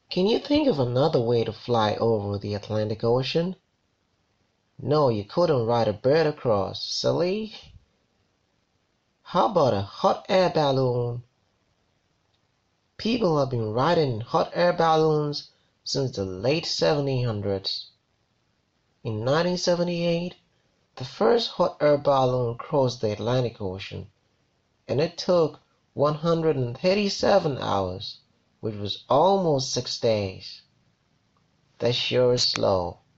Can you think of another way to fly over the Atlantic Ocean? No, you couldn't ride a bird across, silly. How about a hot air balloon? People have been riding hot air balloons since the late 1700s. In 1978, the first hot air balloon crossed the Atlantic Ocean, and it took 137 hours, which was almost 6 days. That sure is slow.